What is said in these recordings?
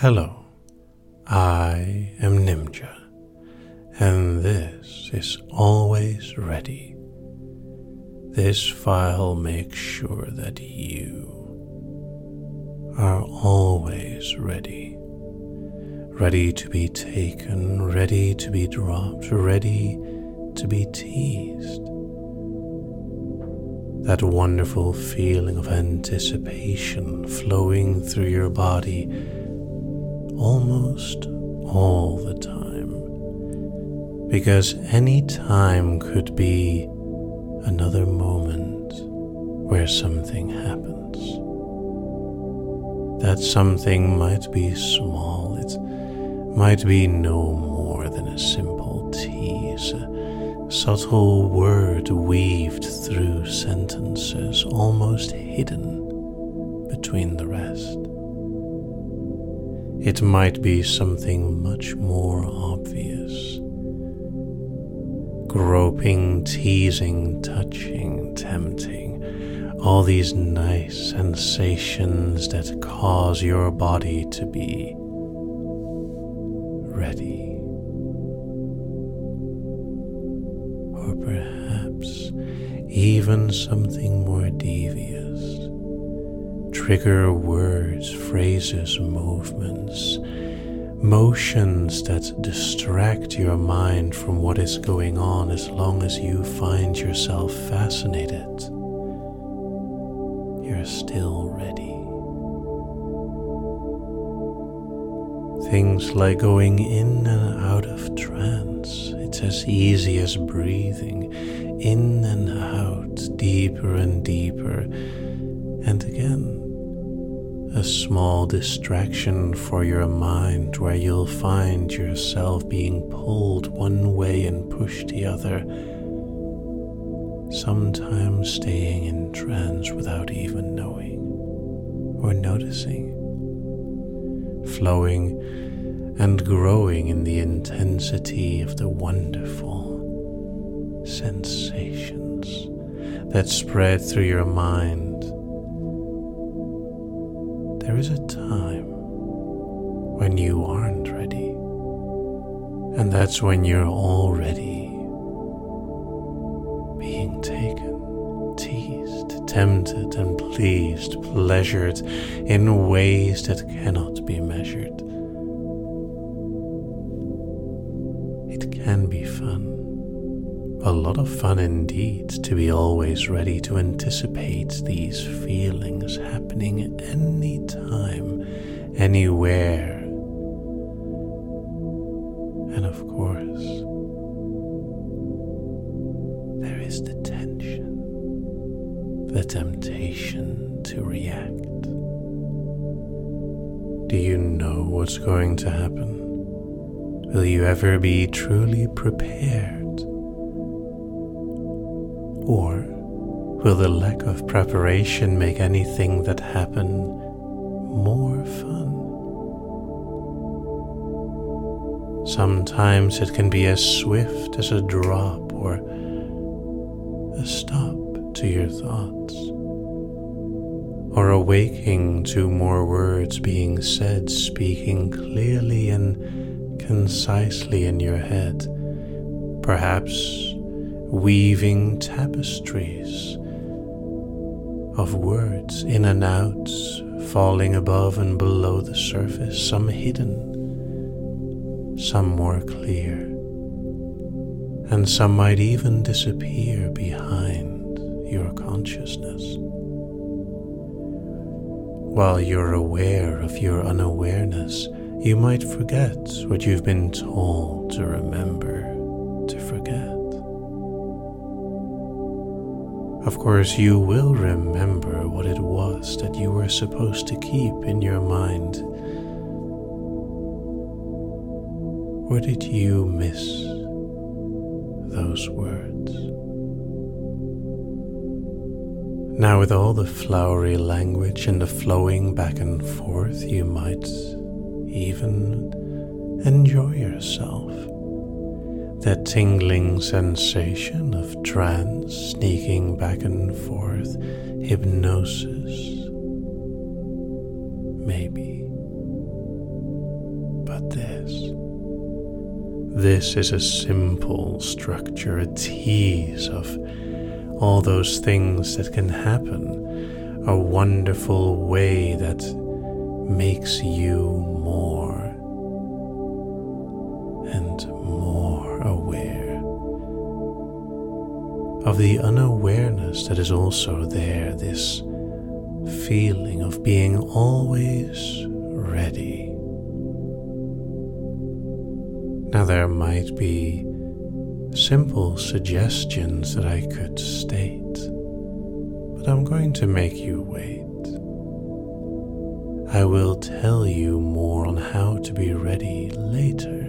Hello, I am Nimja, and this is Always Ready. This file makes sure that you are always ready. Ready to be taken, ready to be dropped, ready to be teased. That wonderful feeling of anticipation flowing through your body almost all the time, because any time could be another moment where something happens. That something might be small, it might be no more than a simple tease, a subtle word weaved through sentences, almost hidden between the rest. It might be something much more obvious. Groping, teasing, touching, tempting, all these nice sensations that cause your body to be ready. Or perhaps even something more devious. Trigger words, phrases, movements, motions that distract your mind from what is going on as long as you find yourself fascinated. You're still ready. Things like going in and out of trance. It's as easy as breathing in and out, deeper and deeper. And again, a small distraction for your mind where you'll find yourself being pulled one way and pushed the other, sometimes staying in trance witut even knowing or noticing, flowing and growing in the intensity of the wonderful sensations that spread through your mind. There is a time when you aren't ready, and that's when you're already being taken, teased, tempted, and pleased, pleasured in ways that cannot be measured. It can be fun, a lot of fun indeed, to be always ready to anticipate these feelings happening anytime, anywhere. And of course, there is the tension, the temptation to react. Do you know what's going to happen? Will you ever be truly prepared? Or will the lack of preparation make anything that happened more fun? Sometimes it can be as swift as a drop or a stop to your thoughts, or a waking to more words being said, speaking clearly and concisely in your head, perhaps weaving tapestries of words in and out, falling above and below the surface, some hidden, some more clear, and some might even disappear behind your consciousness. While you're aware of your unawareness, you might forget what you've been told to remember to forget. Of course, you will remember what it was that you were supposed to keep in your mind. Or did you miss those words? Now, with all the flowery language and the flowing back and forth, you might even enjoy yourself. That tingling sensation of trance, sneaking back and forth, hypnosis, maybe. about this. This is a simple structure, a tease of all those things that can happen, a wonderful way that makes you more and more aware of the unawareness that is also there, this feeling of being always ready. Now, there might be simple suggestions that I could state, but I'm going to make you wait. I will tell you more on how to be ready later.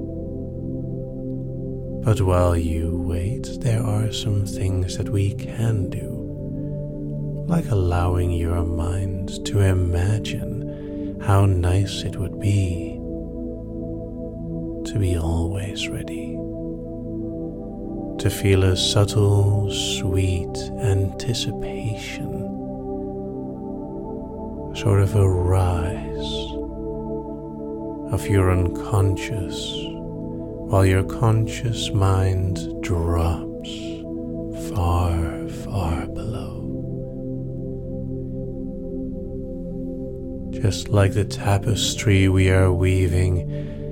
But while you wait, there are some things that we can do, like allowing your mind to imagine how nice it would be to be always ready, to feel a subtle, sweet anticipation, sort of a rise of your unconscious, while your conscious mind drops far, far below. Just like the tapestry we are weaving,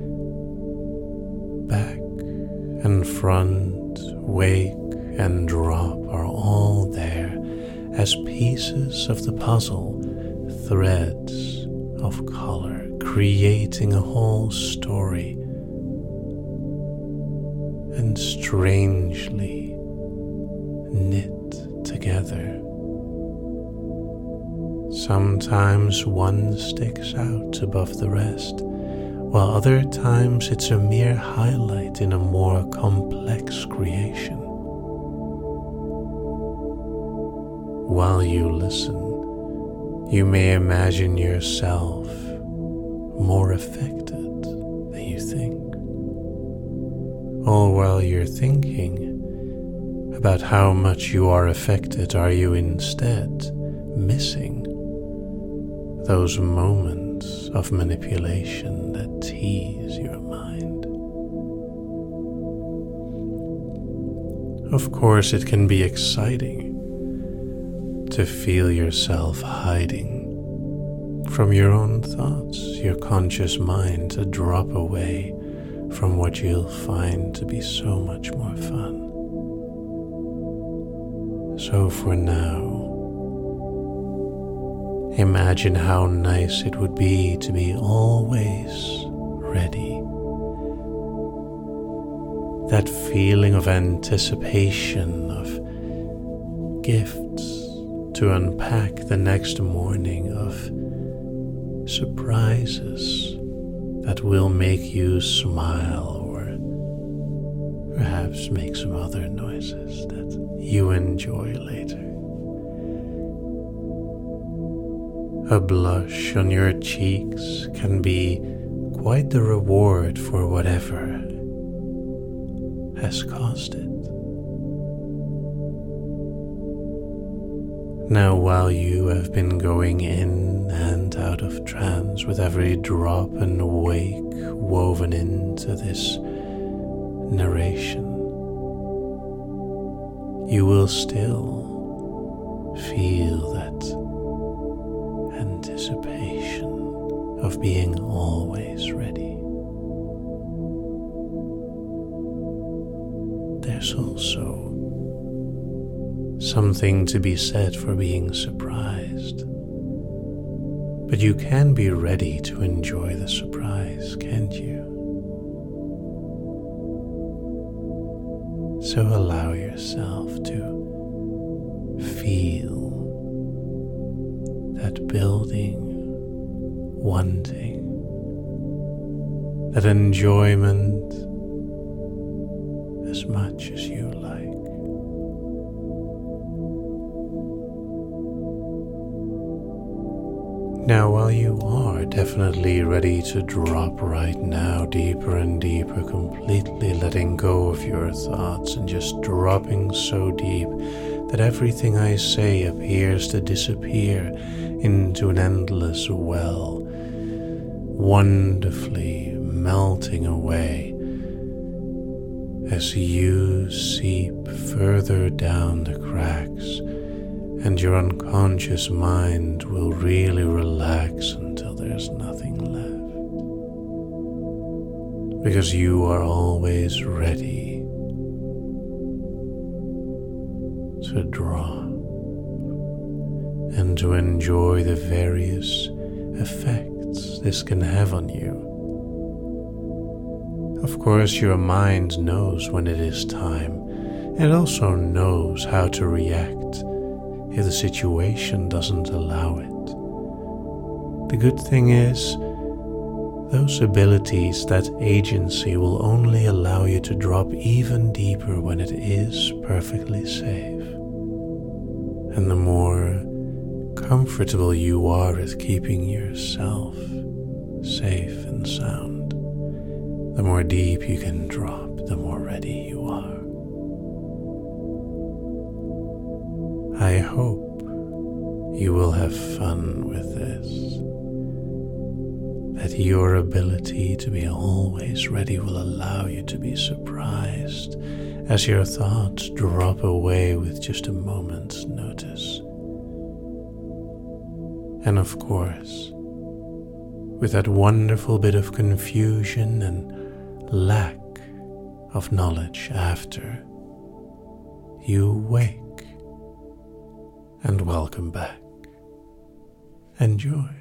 back and front, wake and drop are all there as pieces of the puzzle, threads of color, creating a whole story, and strangely knit together. Sometimes one sticks out above the rest, while other times it's a mere highlight in a more complex creation. While you listen, you may imagine yourself more affected than you think. All while you're thinking about how much you are affected, are you instead missing those moments of manipulation that tease your mind? Of course, it can be exciting to feel yourself hiding from your own thoughts, your conscious mind, to drop away from what you'll find to be so much more fun. So for now, imagine how nice it would be to be always ready. That feeling of anticipation, of gifts to unpack the next morning, of surprises that will make you smile or perhaps make some other noises that you enjoy later. A blush on your cheeks can be quite the reward for whatever has caused it. Now, while you have been going in and out of trance with every drop and wake woven into this narration, you will still feel that anticipation of being always ready. There's also something to be said for being surprised. But you can be ready to enjoy the surprise, can't you? So allow yourself to feel that building, wanting, that enjoyment as much as you like. Now, while you are definitely ready to drop right now, deeper and deeper, completely letting go of your thoughts and just dropping so deep that everything I say appears to disappear into an endless well, wonderfully melting away as you seep further down the cracks, and your unconscious mind will really relax until there's nothing left. Because you are always ready to drop and to enjoy the various effects this can have on you. Of course, your mind knows when it is time. It also knows how to react if the situation doesn't allow it. The good thing is, those abilities, that agency, will only allow you to drop even deeper when it is perfectly safe. And the more comfortable you are at keeping yourself safe and sound, the more deep you can drop, the more ready you are. I hope you will have fun with this, that your ability to be always ready will allow you to be surprised as your thoughts drop away with just a moment's notice. And of course, with that wonderful bit of confusion and lack of knowledge after, you wake and welcome back. Enjoy.